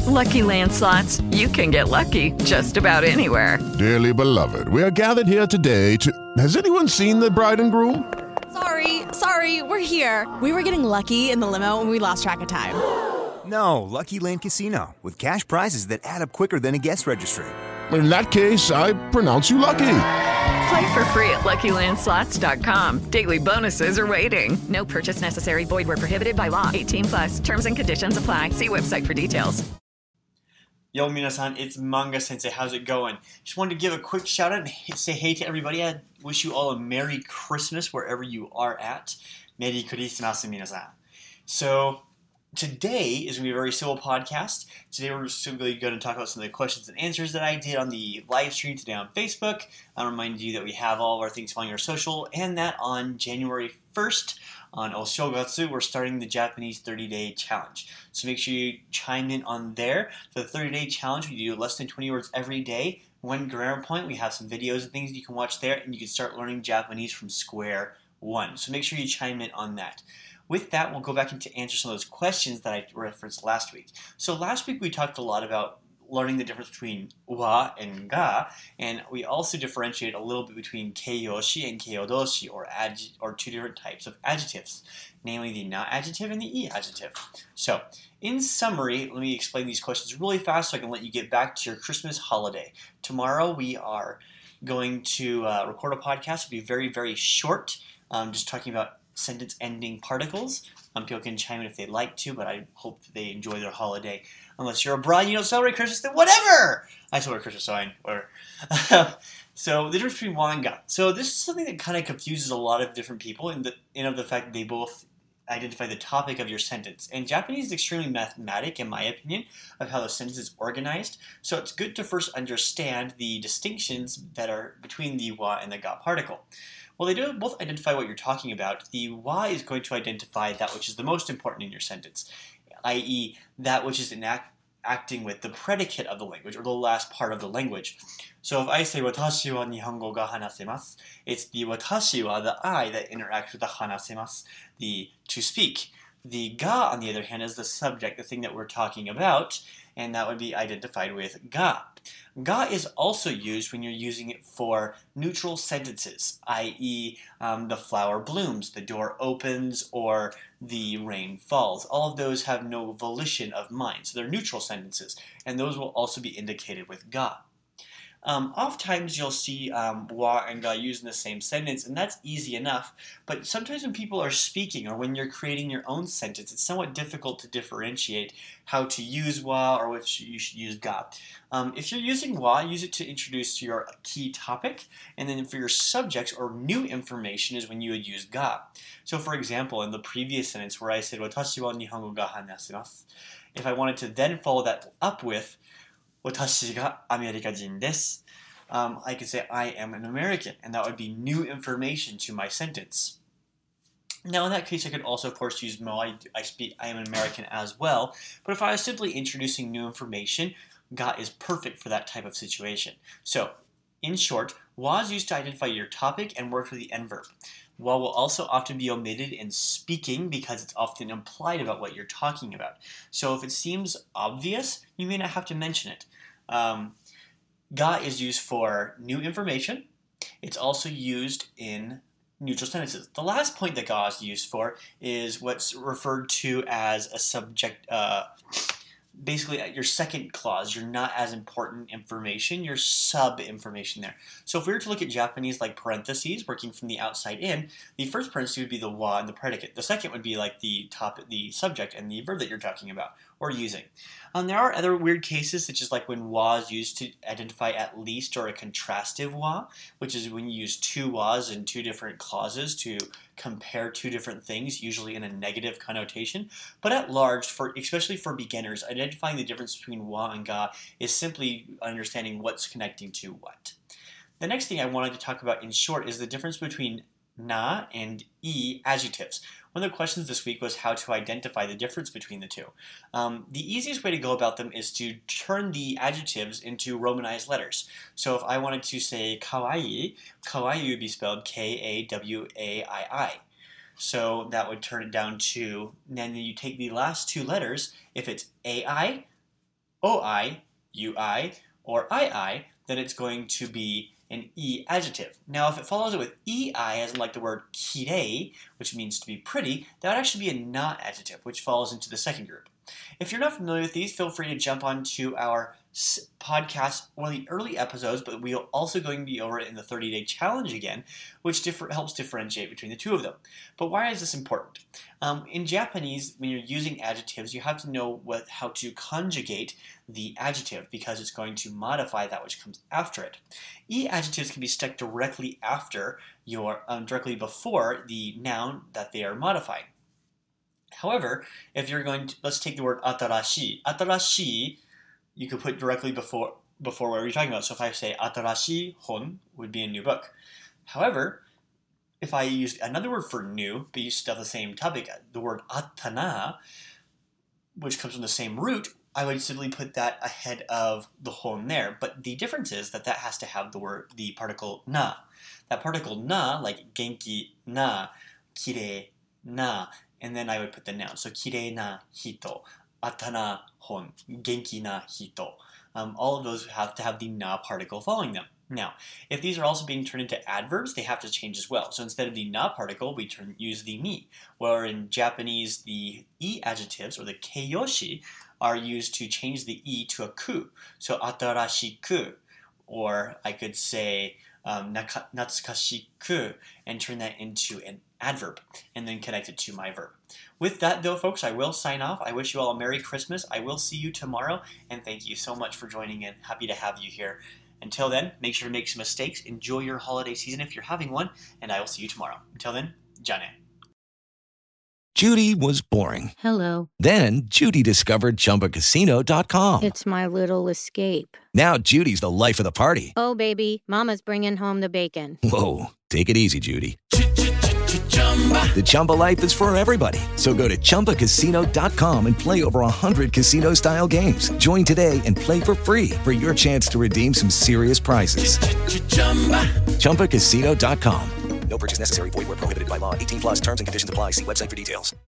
Lucky Land Slots, you can get lucky just about anywhere. Dearly beloved, we are gathered here today to... Has anyone seen the bride and groom? Sorry, we're here. We were getting lucky in the limo and we lost track of time. No, Lucky Land Casino, with cash prizes that add up quicker than a guest registry. In that case, I pronounce you lucky. Play for free at LuckyLandSlots.com. Daily bonuses are waiting. No purchase necessary. Void where prohibited by law. 18+. Terms and conditions apply. See website for details. Yo, minasan, it's Manga Sensei. How's it going? Just wanted to give a quick shout out and say hey to everybody. I wish you all a Merry Christmas wherever you are at. Merry Christmas, minasan. So today is going to be a very simple podcast. Today we're simply going to talk about some of the questions and answers that I did on the live stream today on Facebook. I'll remind you that we have all of our things following our social, and that on January 1st, on Oshogatsu, we're starting the Japanese 30-day challenge. So make sure you chime in on there. For the 30-day challenge, we do less than 20 words every day. 1 grammar point. We have some videos and things you can watch there, and you can start learning Japanese from square one. So make sure you chime in on that. With that, we'll go back into answer some of those questions that I referenced last week. So last week we talked a lot about learning the difference between wa and ga, and we also differentiated a little bit between keiyoshi and keiyodoshi, or two different types of adjectives, namely the na adjective and the i adjective. So, in summary, let me explain these questions really fast so I can let you get back to your Christmas holiday. Tomorrow we are going to record a podcast. It'll be very, very short, just talking about sentence ending particles. People can chime in if they'd like to, but I hope that they enjoy their holiday. Unless you're abroad and you don't celebrate Christmas, then whatever! I celebrate Christmas, So the difference between wa and ga. So this is something that kind of confuses a lot of different people in the fact that they both identify the topic of your sentence. And Japanese is extremely mathematic, in my opinion, of how the sentence is organized. So it's good to first understand the distinctions that are between the wa and the ga particle. Well, they do both identify what you're talking about. The wa is going to identify that which is the most important in your sentence, i.e. that which is acting with the predicate of the language, or the last part of the language. So if I say, watashi wa nihongo ga hanasemasu, it's the watashi wa, the I, that interacts with the hanasemasu, the to speak. The ga, on the other hand, is the subject, the thing that we're talking about, and that would be identified with ga. Ga is also used when you're using it for neutral sentences, i.e. The flower blooms, the door opens, or the rain falls. All of those have no volition of mind, so they're neutral sentences, and those will also be indicated with ga. Oftentimes you'll see wa and ga used in the same sentence, and that's easy enough, but sometimes when people are speaking or when you're creating your own sentence, it's somewhat difficult to differentiate how to use wa or which you should use ga. If you're using wa, use it to introduce your key topic, and then for your subjects or new information is when you would use ga. So for example, in the previous sentence where I said, watashi wa nihongo ga hanasemasu, if I wanted to then follow that up with, watashi ga Amerikajin desu, I could say I am an American, and that would be new information to my sentence. Now in that case I could also of course use mo, I am an American as well, but if I was simply introducing new information, ga is perfect for that type of situation. So, in short, wa is used to identify your topic and work with the end verb. Wa will also often be omitted in speaking because it's often implied about what you're talking about. So if it seems obvious, you may not have to mention it. Ga is used for new information. It's also used in neutral sentences. The last point that ga is used for is what's referred to as a subject, basically your second clause, your not as important information, your sub-information there. So if we were to look at Japanese like parentheses, working from the outside in, the first parenthesis would be the wa and the predicate. The second would be like the subject and the verb that you're talking about or using. There are other weird cases, such as like when wa is used to identify at least or a contrastive wa, which is when you use two was in two different clauses to compare two different things, usually in a negative connotation. But at large, especially for beginners, identifying the difference between wa and ga is simply understanding what's connecting to what. The next thing I wanted to talk about in short is the difference between na and I adjectives. One of the questions this week was how to identify the difference between the two. The easiest way to go about them is to turn the adjectives into Romanized letters. So if I wanted to say kawaii, kawaii would be spelled K-A-W-A-I-I. So that would turn it down to, and then you take the last two letters, if it's A-I, oi, ui, or ii, then it's going to be an e adjective. Now, if it follows it with ei, as in like the word kirei, which means to be pretty, that would actually be a na adjective, which falls into the second group. If you're not familiar with these, feel free to jump onto our podcast, one of the early episodes, but we are also going to be over it in the 30-day challenge again, which helps differentiate between the two of them. But why is this important? In Japanese, when you're using adjectives, you have to know how to conjugate the adjective because it's going to modify that which comes after it. E adjectives can be stuck directly before the noun that they are modifying. However, if you're going to, let's take the word atarashi. Atarashi, you could put directly before what we're talking about. So if I say atarashi hon, would be a new book. However, if I use another word for new, but you still have the same topic, the word atana, which comes from the same root, I would simply put that ahead of the hon there. But the difference is that has to have the particle na. That particle na, like genki na, kirei na, and then I would put the noun. So kirei na hito, atana hon, genki na hito. All of those have to have the na particle following them. Now, if these are also being turned into adverbs, they have to change as well. So instead of the na particle, we use the ni. Where in Japanese, the e adjectives, or the keiyoshi, are used to change the e to a ku. So atarashiku, or I could say natsukashiku, and turn that into an adverb, and then connect it to my verb. With that, though, folks, I will sign off. I wish you all a Merry Christmas. I will see you tomorrow, and thank you so much for joining in. Happy to have you here. Until then, make sure to make some mistakes. Enjoy your holiday season if you're having one, and I will see you tomorrow. Until then, Jane. Judy was boring. Hello. Then Judy discovered ChumbaCasino.com. It's my little escape. Now Judy's the life of the party. Oh, baby, mama's bringing home the bacon. Whoa, take it easy, Judy. The Chumba life is for everybody. So go to ChumbaCasino.com and play over 100 casino-style games. Join today and play for free for your chance to redeem some serious prizes. ChumbaCasino.com. No purchase necessary. Void where prohibited by law. 18+ terms and conditions apply. See website for details.